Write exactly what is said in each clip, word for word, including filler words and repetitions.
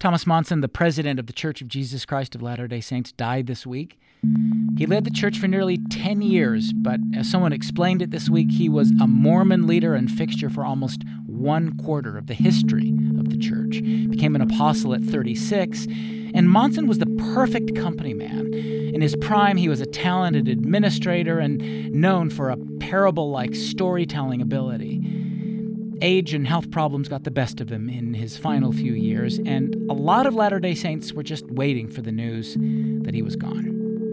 Thomas Monson, the president of the Church of Jesus Christ of Latter-day Saints, died this week. He led the church for nearly ten years, but as someone explained it this week, he was a Mormon leader and fixture for almost one quarter of the history of the church. He became an apostle at thirty-six, and Monson was the perfect company man. In his prime, he was a talented administrator and known for a parable-like storytelling ability. Age and health problems got the best of him in his final few years, and a lot of Latter-day Saints were just waiting for the news that he was gone.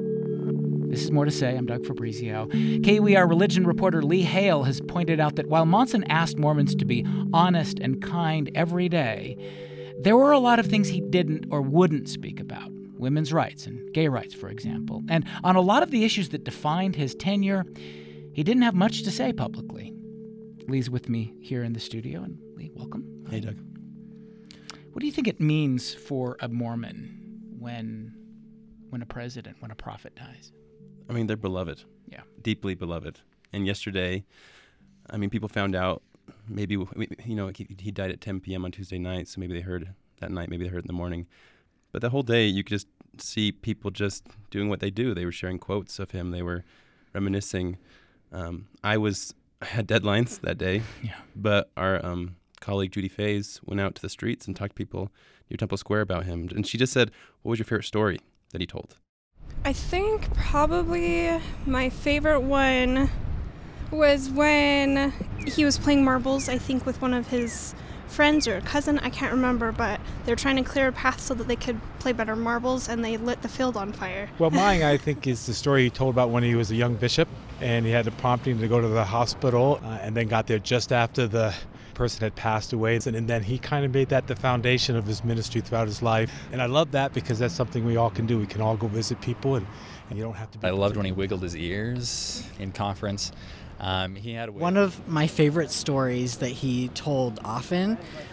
This is More to Say. I'm Doug Fabrizio. K U E R religion reporter Lee Hale has pointed out that while Monson asked Mormons to be honest and kind every day, there were a lot of things he didn't or wouldn't speak about. Women's rights and gay rights, for example. And on a lot of the issues that defined his tenure, he didn't have much to say publicly. Lee's with me here in the studio. And Lee, welcome. Hey, Doug. What do you think it means for a Mormon when, when a president, when a prophet dies? I mean, they're beloved. Yeah. Deeply beloved. And yesterday, I mean, people found out maybe, you know, he, he died at ten p.m. on Tuesday night, so maybe they heard that night, maybe they heard in the morning. But the whole day, you could just see people just doing what they do. They were sharing quotes of him. They were reminiscing. Um, I was I had deadlines that day, yeah. but our um, colleague Judy Fays went out to the streets and talked to people near Temple Square about him. And she just said, what was your favorite story that he told? I think probably my favorite one was when he was playing marbles, I think with one of his friends or a cousin, I can't remember, but they were trying to clear a path so that they could play better marbles, and they lit the field on fire. Well, mine, I think, is the story he told about when he was a young bishop, and he had the prompting to go to the hospital, uh, and then got there just after the person had passed away, and, and then he kind of made that the foundation of his ministry throughout his life. And I love that because that's something we all can do. We can all go visit people, and, and you don't have to be... I loved when he wiggled his ears in conference. Um, he had a way. One of my favorite stories that he told often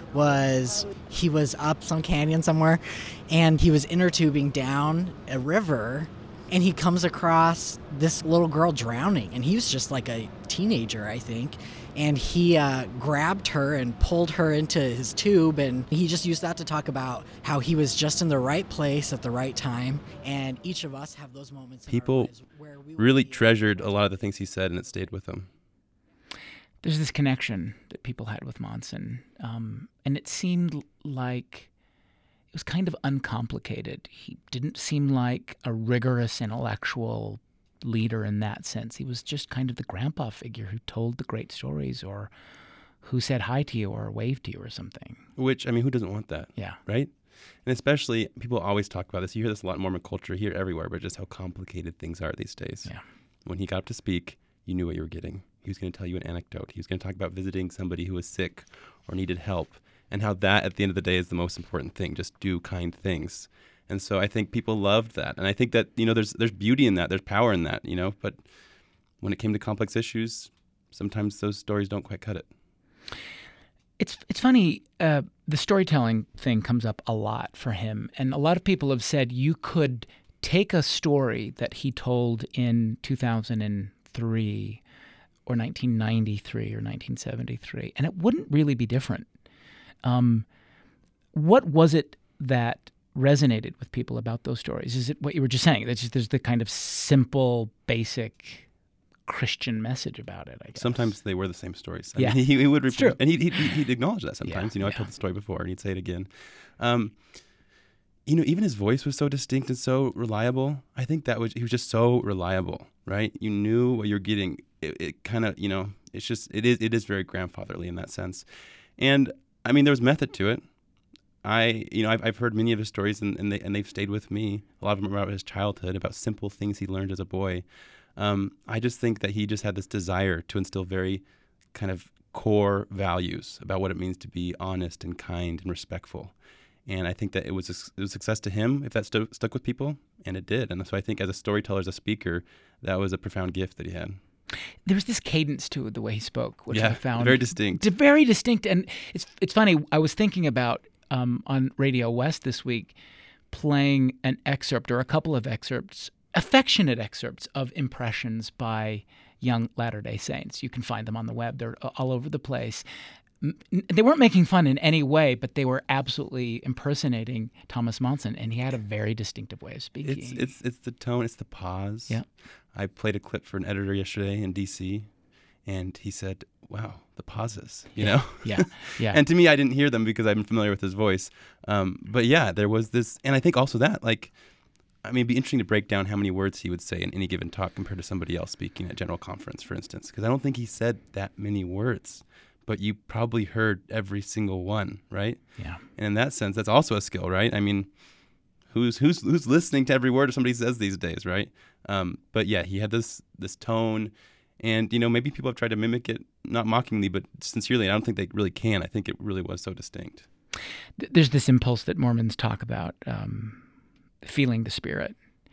was he was up some canyon somewhere, and he was inner tubing down a river, and he comes across this little girl drowning, and he was just like a teenager, I think, and he uh, grabbed her and pulled her into his tube, and he just used that to talk about how he was just in the right place at the right time, and each of us have those moments in People our lives where we really treasured a lot of the things he said, and it stayed with them. There's this connection that people had with Monson, um, and it seemed like it was kind of uncomplicated. He didn't seem like a rigorous intellectual leader in that sense. He was just kind of the grandpa figure who told the great stories, or who said hi to you or waved to you or something. Which, I mean, who doesn't want that? Yeah. Right? And especially, people always talk about this. You hear this a lot in Mormon culture, here everywhere, but just how complicated things are these days. Yeah. When he got up to speak, you knew what you were getting. He was going to tell you an anecdote. He was going to talk about visiting somebody who was sick or needed help, and how that, at the end of the day, is the most important thing. Just do kind things. And so I think people loved that. And I think that, you know, there's there's beauty in that. There's power in that, you know. But when it came to complex issues, sometimes those stories don't quite cut it. It's it's funny, uh, the storytelling thing comes up a lot for him. And a lot of people have said you could take a story that he told in two thousand three or nineteen ninety-three or nineteen seventy-three, and it wouldn't really be different. Um, what was it that resonated with people about those stories? Is it what you were just saying? That's just, there's the kind of simple, basic Christian message about it, I guess. Sometimes they were the same stories. I Yeah. mean, he, he would It's repeat, true. and he'd, he'd, he'd acknowledge that sometimes. Yeah, You know, I've yeah. told the story before, and he'd say it again. Um, you know, even his voice was so distinct and so reliable. I think that was, he was just so reliable, right? You knew what you're getting. It, it kind of, you know, it's just, it is, it is very grandfatherly in that sense. And I mean, there was method to it. I, you know, I've, I've heard many of his stories, and, and, they, and they've stayed with me. A lot of them are about his childhood, about simple things he learned as a boy. Um, I just think that he just had this desire to instill very kind of core values about what it means to be honest and kind and respectful. And I think that it was a, it was a success to him if that stu- stuck with people, and it did. And so I think as a storyteller, as a speaker, that was a profound gift that he had. There was this cadence to the way he spoke, which yeah, I found very distinct. d- very distinct. And it's it's funny. I was thinking about um, on Radio West this week playing an excerpt or a couple of excerpts, affectionate excerpts of impressions by young Latter-day Saints. You can find them on the web. They're all over the place. they weren't making fun in any way, but they were absolutely impersonating Thomas Monson, and he had a very distinctive way of speaking. It's it's it's the tone, it's the pause. Yeah. I played a clip for an editor yesterday in D C, and he said, "Wow, the pauses," you yeah. know? Yeah, yeah. And to me, I didn't hear them because I'm familiar with his voice. Um, but yeah, there was this, and I think also that, like, I mean, it'd be interesting to break down how many words he would say in any given talk compared to somebody else speaking at General Conference, for instance, because I don't think he said that many words, but you probably heard every single one, right? Yeah. And in that sense, that's also a skill, right? I mean, who's who's who's listening to every word somebody says these days, right? Um, but yeah, he had this this tone, and you know, maybe people have tried to mimic it, not mockingly, but sincerely. I don't think they really can. I think it really was so distinct. There's this impulse that Mormons talk about, um, feeling the Spirit.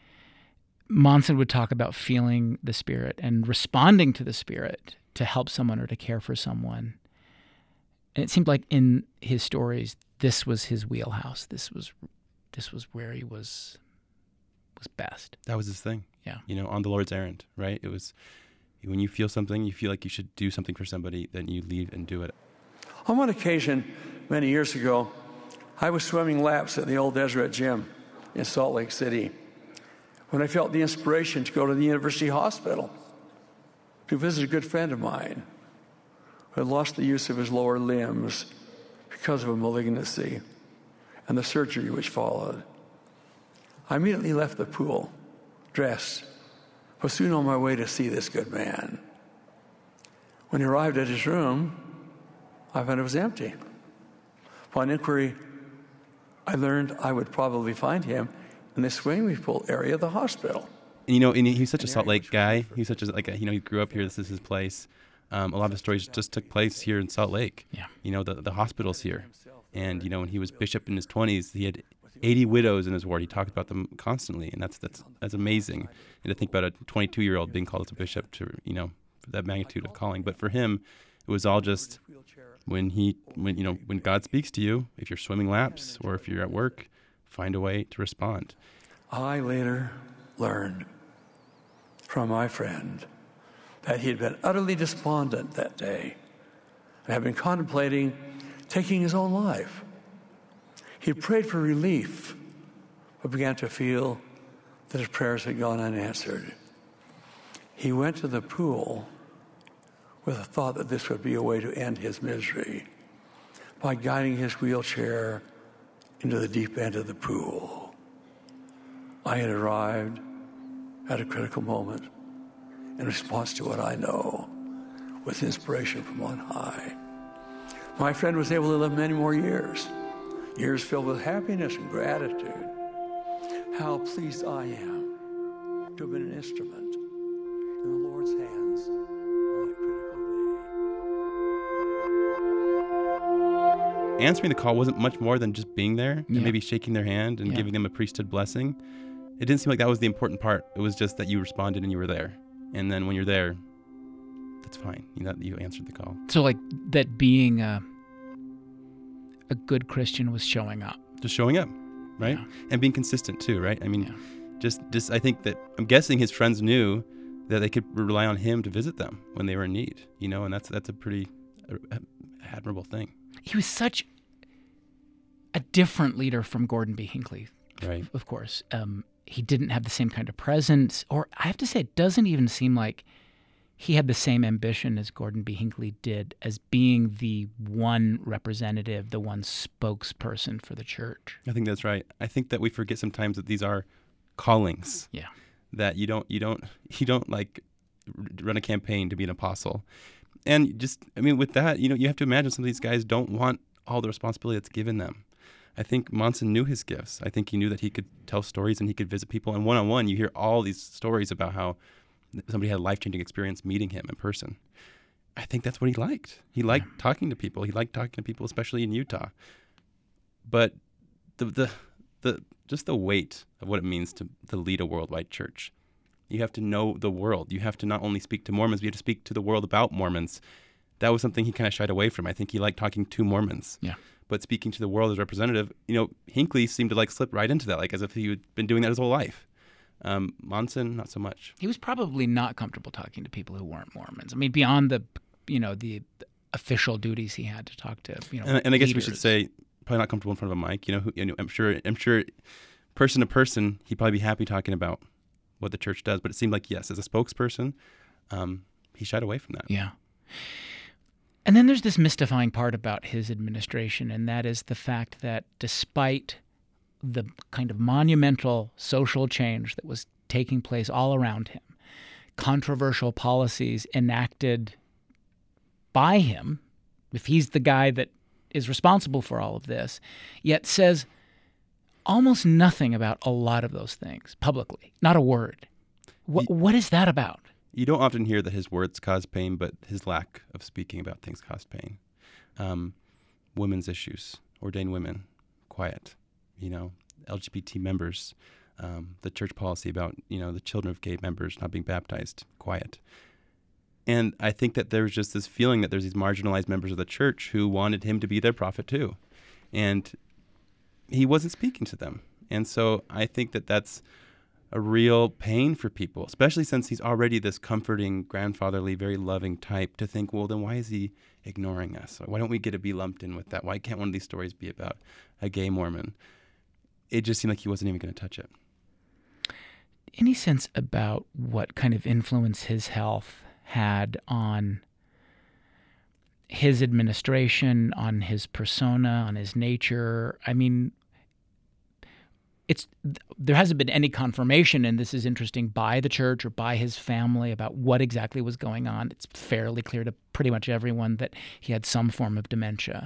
Monson would talk about feeling the Spirit and responding to the Spirit to help someone or to care for someone. And it seemed like in his stories, this was his wheelhouse. This was this was where he was was best. That was his thing. Yeah. You know, on the Lord's errand, right? It was when you feel something, you feel like you should do something for somebody, then you leave and do it. On one occasion, many years ago, I was swimming laps at the old Deseret Gym in Salt Lake City when I felt the inspiration to go to the University Hospital to visit a good friend of mine who had lost the use of his lower limbs because of a malignancy and the surgery which followed. I immediately left the pool, dressed, was soon on my way to see this good man. When he arrived at his room, I found it was empty. Upon inquiry, I learned I would probably find him in the swimming pool area of the hospital. And, you know, and he's such a Salt Lake guy. He's such a, like, a, you know, he grew up here. This is his place. Um, a lot of his stories just took place here in Salt Lake. Yeah. You know, the, the hospital's here. And, you know, when he was bishop in his twenties, he had eighty widows in his ward. He talked about them constantly, and that's that's that's amazing. And to think about a twenty-two-year-old being called as a bishop to, you know, for that magnitude of calling. But for him, it was all just when he, when you know, when God speaks to you, if you're swimming laps or if you're at work, find a way to respond. I later learned from my friend that he had been utterly despondent that day and had been contemplating taking his own life. He had prayed for relief, but began to feel that his prayers had gone unanswered. He went to the pool with the thought that this would be a way to end his misery by guiding his wheelchair into the deep end of the pool. I had arrived at a critical moment in response to what I know was inspiration from on high. My friend was able to live many more years, years filled with happiness and gratitude. How pleased I am to have been an instrument in the Lord's hands on that critical day. Answering the call wasn't much more than just being there and Yeah. maybe shaking their hand and Yeah. giving them a priesthood blessing. It didn't seem like that was the important part. It was just that you responded and you were there. And then when you're there, that's fine. You know, you answered the call. So like that being a, a good Christian was showing up. Just showing up, right? Yeah. And being consistent too, right? I mean, Yeah. just, just I think that, I'm guessing his friends knew that they could rely on him to visit them when they were in need, you know, and that's that's a pretty uh, admirable thing. He was such a different leader from Gordon B. Hinckley, Right. of course. Um, he didn't have the same kind of presence, or I have to say, it doesn't even seem like he had the same ambition as Gordon B. Hinckley did as being the one representative, the one spokesperson for the church. I think that's right. I think that we forget sometimes that these are callings. Yeah. That you don't you don't you don't like r- run a campaign to be an apostle. And just I mean with that, you know, you have to imagine some of these guys don't want all the responsibility that's given them. I think Monson knew his gifts. I think he knew that he could tell stories and he could visit people. And one-on-one, you hear all these stories about how somebody had a life-changing experience meeting him in person. I think that's what he liked. He liked yeah. talking to people. He liked talking to people, especially in Utah. But the the the just the weight of what it means to, to lead a worldwide church. You have to know the world. You have to not only speak to Mormons, but you have to speak to the world about Mormons. That was something he kind of shied away from. I think he liked talking to Mormons. Yeah. But speaking to the world as representative, you know, Hinckley seemed to like slip right into that, like as if he had been doing that his whole life. Um, Monson, not so much. He was probably not comfortable talking to people who weren't Mormons. I mean, beyond the, you know, the official duties he had to talk to, you know, And, and I guess we leaders. should say, probably not comfortable in front of a mic. You know, who, you know, I'm sure, I'm sure, person to person, he'd probably be happy talking about what the church does. But it seemed like, yes, as a spokesperson, um, he shied away from that. Yeah. And then there's this mystifying part about his administration, and that is the fact that despite the kind of monumental social change that was taking place all around him, controversial policies enacted by him, if he's the guy that is responsible for all of this, yet says almost nothing about a lot of those things publicly, not a word. What, what is that about? You don't often hear that his words cause pain, but his lack of speaking about things caused pain. Um, women's issues, ordained women, quiet. You know, L G B T members, um, the church policy about, you know, the children of gay members not being baptized, quiet. And I think that there's just this feeling that there's these marginalized members of the church who wanted him to be their prophet too. And he wasn't speaking to them. And so I think that that's a real pain for people, especially since he's already this comforting, grandfatherly, very loving type, to think, well, then why is he ignoring us? Why don't we get to be lumped in with that? Why can't one of these stories be about a gay Mormon? It just seemed like he wasn't even going to touch it. Any sense about what kind of influence his health had on his administration, on his persona, on his nature? I mean, it's there hasn't been any confirmation, and this is interesting, by the church or by his family about what exactly was going on. It's fairly clear to pretty much everyone that he had some form of dementia.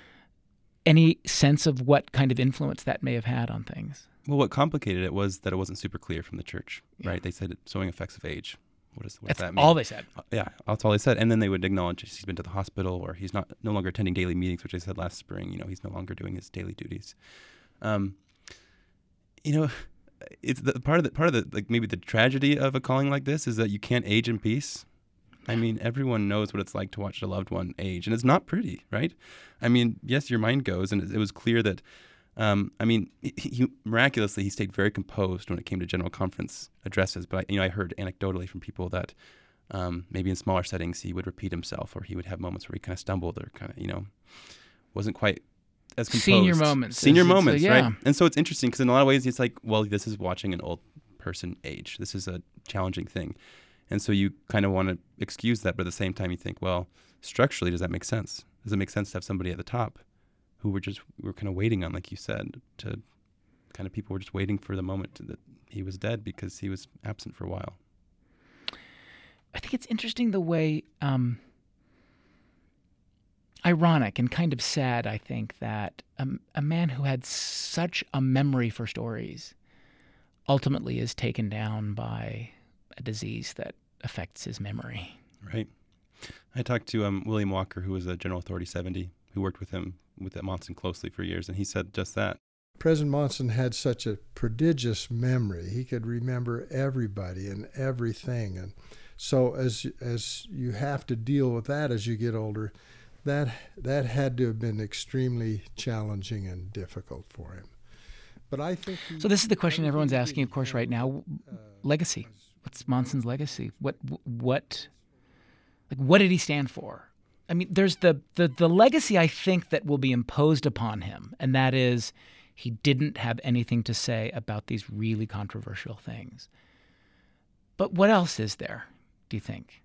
Any sense of what kind of influence that may have had on things? Well, what complicated it was that it wasn't super clear from the church, Yeah. right? They said it, showing effects of age. What, is, what That's does that mean? all they said. Uh, yeah, that's all they said. And then they would acknowledge he's been to the hospital, or he's not no longer attending daily meetings, which they said last spring. You know, he's no longer doing his daily duties. Um, you know, it's the part of the part of the like maybe the tragedy of a calling like this is that you can't age in peace. I mean, everyone knows what it's like to watch a loved one age, and it's not pretty, right? I mean, yes, your mind goes, and it, it was clear that. Um, I mean, he, he, miraculously, he stayed very composed when it came to general conference addresses. But I, you know, I heard anecdotally from people that um, maybe in smaller settings he would repeat himself, or he would have moments where he kind of stumbled, or kind of, you know, wasn't quite as composed. Senior moments. Senior It's- it's, uh, moments, yeah. right? And so it's interesting because in a lot of ways it's like, well, this is watching an old person age. This is a challenging thing, and so you kind of want to excuse that, but at the same time you think, well, structurally, does that make sense? Does it make sense to have somebody at the top who were just we were kind of waiting on, like you said, to kind of people were just waiting for the moment to, that he was dead because he was absent for a while. I think it's interesting the way, um, ironic and kind of sad, I think, that um, a man who had such a memory for stories ultimately is taken down by a disease that affects his memory. Right. I talked to um, William Walker, who was a General Authority seventy, who worked with him with Monson closely for years, and he said just that. President Monson had such a prodigious memory. He could remember everybody and everything. And so as as you have to deal with that as you get older, that that had to have been extremely challenging and difficult for him. But I think he, So this is the question everyone's asking, of course, right now. Legacy. What's Monson's legacy? What what like what did he stand for? I mean, there's the, the, the legacy, I think, that will be imposed upon him, and that is he didn't have anything to say about these really controversial things. But what else is there, do you think?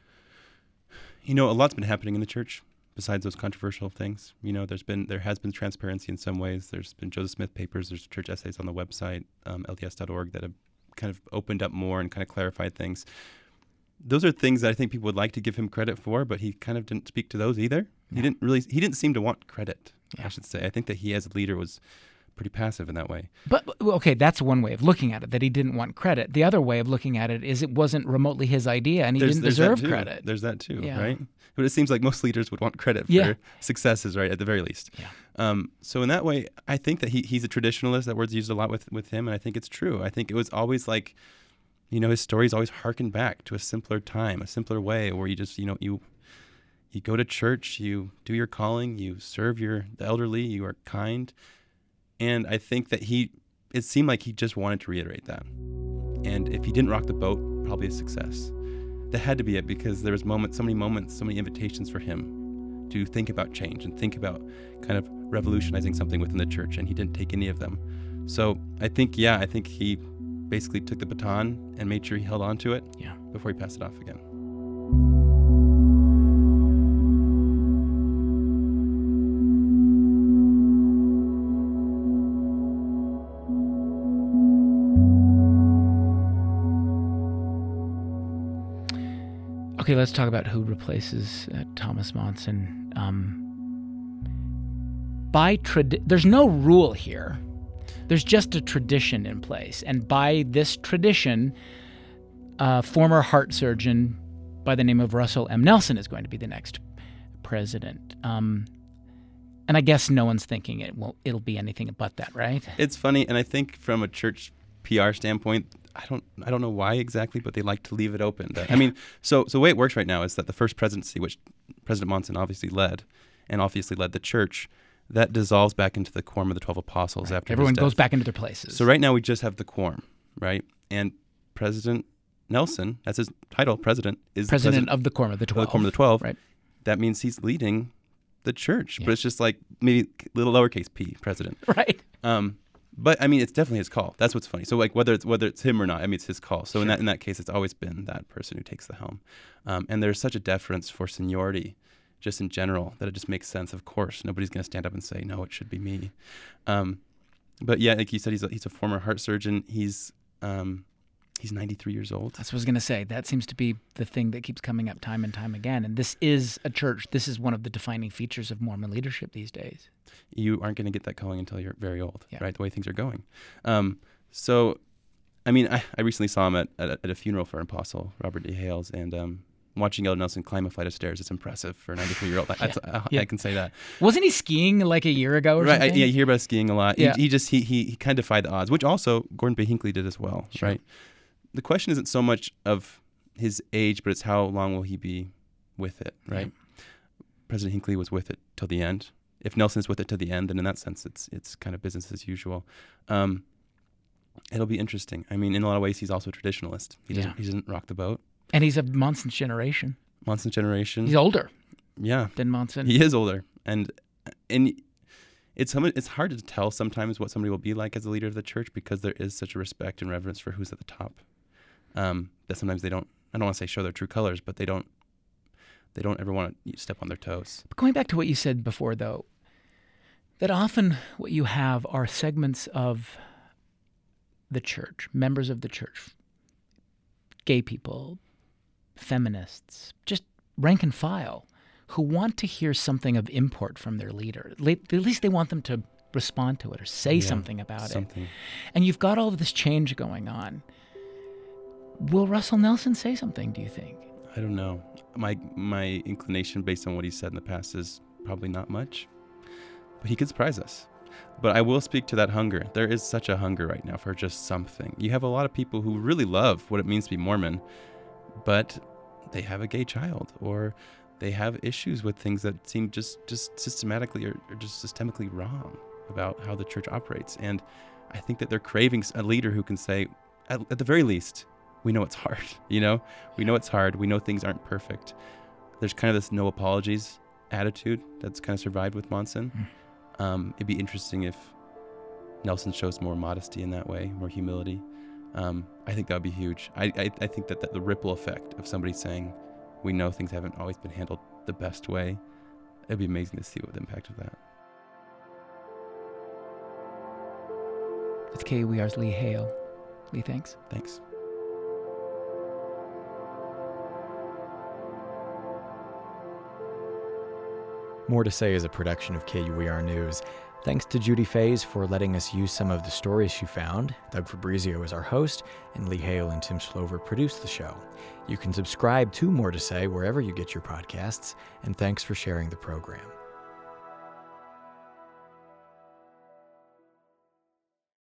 You know, a lot's been happening in the church besides those controversial things. You know, there's been there has been transparency in some ways. There's been Joseph Smith papers. There's church essays on the website, um, L D S dot org, that have kind of opened up more and kind of clarified things. Those are things that I think people would like to give him credit for, but he kind of didn't speak to those either. Yeah. He didn't really. He didn't seem to want credit. Yeah. I should say. I think that he, as a leader, was pretty passive in that way. But, okay, that's one way of looking at it, that he didn't want credit. The other way of looking at it is it wasn't remotely his idea, and he There's, didn't there's that deserve too. credit. There's that too, Yeah. right? But it seems like most leaders would want credit for Yeah. successes, right, at the very least. Yeah. Um, so in that way, I think that he he's a traditionalist. That word's used a lot with, with him, and I think it's true. I think it was always like, you know, his stories always harken back to a simpler time, a simpler way where you just, you know, you you go to church, you do your calling, you serve your the elderly, you are kind. And I think that he, it seemed like he just wanted to reiterate that. And if he didn't rock the boat, probably a success. That had to be it, because there was moments, so many moments, so many invitations for him to think about change and think about kind of revolutionizing something within the church, and he didn't take any of them. So I think, yeah, I think he basically took the baton and made sure he held on to it Yeah. before he passed it off again. Okay, let's talk about who replaces uh, Thomas Monson. Um, by trad- there's no rule here. There's just a tradition in place. And by this tradition, a former heart surgeon by the name of Russell M. Nelson is going to be the next president. Um, and I guess no one's thinking it will it'll be anything but that, right? It's funny, and I think from a church P R standpoint, I don't I don't know why exactly, but they like to leave it open. That, I mean, so so the way it works right now is that the first presidency, which President Monson obviously led, and obviously led the church, that dissolves back into the quorum of the twelve apostles Right. after Everyone his death. goes back into their places. So right now we just have the quorum, right? And President Nelson, that's his title, president, is the president, president of the quorum of the of the twelve. quorum of the twelve. Right. That means he's leading the church, Yeah. but it's just like maybe little lowercase p, president. Right. Um, but I mean, it's definitely his call. That's what's funny. So like whether it's whether it's him or not, I mean, it's his call. So in Sure. that in that case, it's always been that person who takes the helm. Um, and there's such a deference for seniority, just in general, that it just makes sense. Of course, nobody's going to stand up and say, no, it should be me. Um, but yeah, like you said, he's a, he's a former heart surgeon. He's um, he's ninety-three years old. That's what I was going to say. That seems to be the thing that keeps coming up time and time again. And this is a church. This is one of the defining features of Mormon leadership these days. You aren't going to get that calling until you're very old, Yeah. right? The way things are going. Um, so, I mean, I, I recently saw him at, at, a- at a funeral for an apostle, Robert D. Hales, and um, watching Elder Nelson climb a flight of stairs is impressive for a ninety-three-year-old. I, I, Yeah. I can say that. Wasn't he skiing like a year ago or Right? I, something? yeah, you hear about skiing a lot. Yeah. He, he just he, he he kind of defied the odds, which also Gordon B. Hinckley did as well, Sure. right? The question isn't so much of his age, but it's how long will he be with it, right? President Hinckley was with it till the end. If Nelson's with it to the end, then in that sense, it's it's kind of business as usual. Um, it'll be interesting. I mean, in a lot of ways, he's also a traditionalist. He doesn't Yeah. he doesn't rock the boat. And he's of Monson's generation. Monson's generation. He's older yeah, than Monson. he is older, and and it's some, it's hard to tell sometimes what somebody will be like as a leader of the church because there is such a respect and reverence for who's at the top. Um, that sometimes they don't. I don't want to say show their true colors, but they don't. They don't ever want to step on their toes. But going back to what you said before, though, that often what you have are segments of the church, members of the church, gay people, feminists, just rank and file, who want to hear something of import from their leader. At least they want them to respond to it or say Yeah, something about something. it. And you've got all of this change going on. Will Russell Nelson say something, do you think? I don't know. My my inclination based on what he said in the past is probably not much. But he could surprise us. But I will speak to that hunger. There is such a hunger right now for just something. You have a lot of people who really love what it means to be Mormon, but they have a gay child or they have issues with things that seem just, just systematically or, or just systemically wrong about how the church operates. And I think that they're craving a leader who can say, at, at the very least, we know it's hard, you know? We know it's hard. We know things aren't perfect. There's kind of this no apologies attitude that's kind of survived with Monson. Mm. Um, it'd be interesting if Nelson shows more modesty in that way, more humility. Um, I think that would be huge. I, I, I think that, that the ripple effect of somebody saying, we know things haven't always been handled the best way, it'd be amazing to see what the impact of that. It's K U E R's Lee Hale. Lee, thanks. Thanks. More to Say is a production of K U E R News. Thanks to Judy Fays for letting us use some of the stories she found. Doug Fabrizio is our host, and Lee Hale and Tim Slover produced the show. You can subscribe to More to Say wherever you get your podcasts, and thanks for sharing the program.